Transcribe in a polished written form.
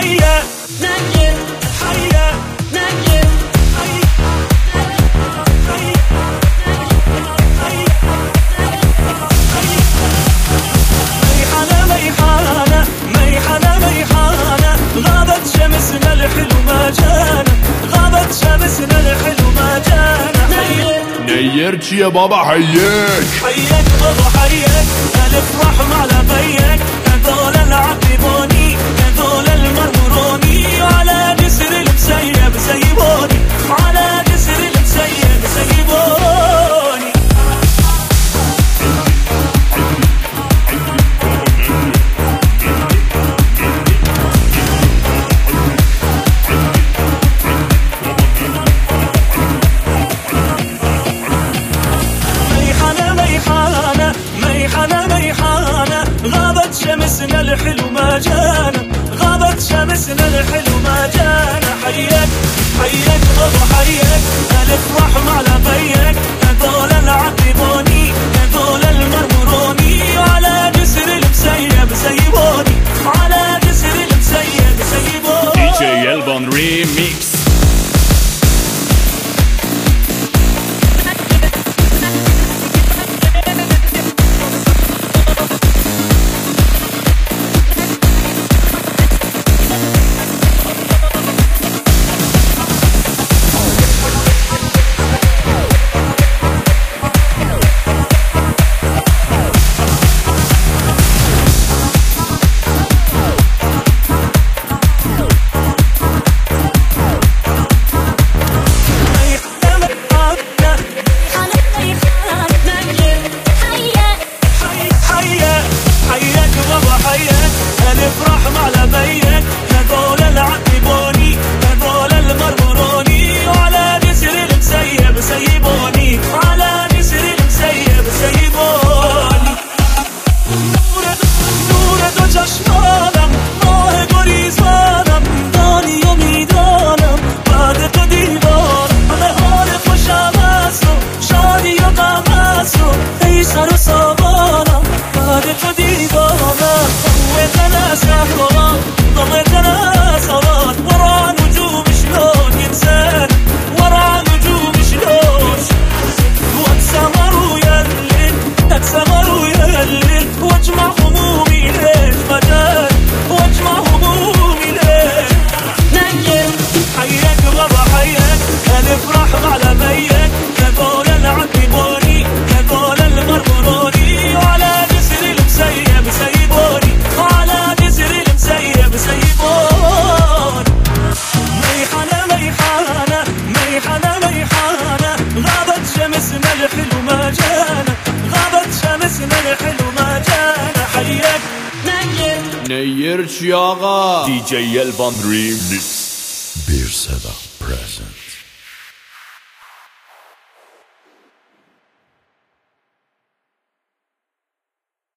حيا نجم حيا نجم ميحانة ميحانة ميحانة غابت شمسنا الحلو ما جانا غابت شمسنا الحلو ما جانا نيرت يا بابا حياك حياك بابا حياك الافرح مع لبيك هذول العقبوني هذول المرمروني على جسر المسيب سيبوني على جسر المسيب سيبوني غابت شمسنا الحلو ما جانا غابت شمسنا الحلو ما جانا حياك حياك بابا حياك الافرح مع لبيك هذول العقبوني هذول المرمروني على جسر المسيب سيبوني على جسر المسيب سيبوني DJ Elbon Remix. الافرح مع لبيك هذول العقبوني هذول المرمروني على جسر المسيب سيبوني على جسر المسيب سيبوني نور چشمانم ماه گریزانم دانی و میدانم بعد تو دیوانم همه حال خوشم است و شادی و غم است و ای سر و سامانم بعد تو دیوانم ضويتنا سهران ضويتنا سهران ورا نجوم شلون ينسان ورا نجوم شلون واتسمر ويهلل اتسمر ويهلل واجمع همومي ليش مجال واجمع همومي ليش نجم حياك بابا حياك الافرح مع لبيك هذول العقبوني هذول المرمروني وعلى جسر المسيب سيبوني على جسر المسيب سيبوني ميحانة ميحانة ميحانة ميحانة غابت شمسنا الحلو ما جانا غابت شمسنا الحلو ما جانا حياك نجم نيرت يا آقا DJ Elbon Remix. Bir Seda present.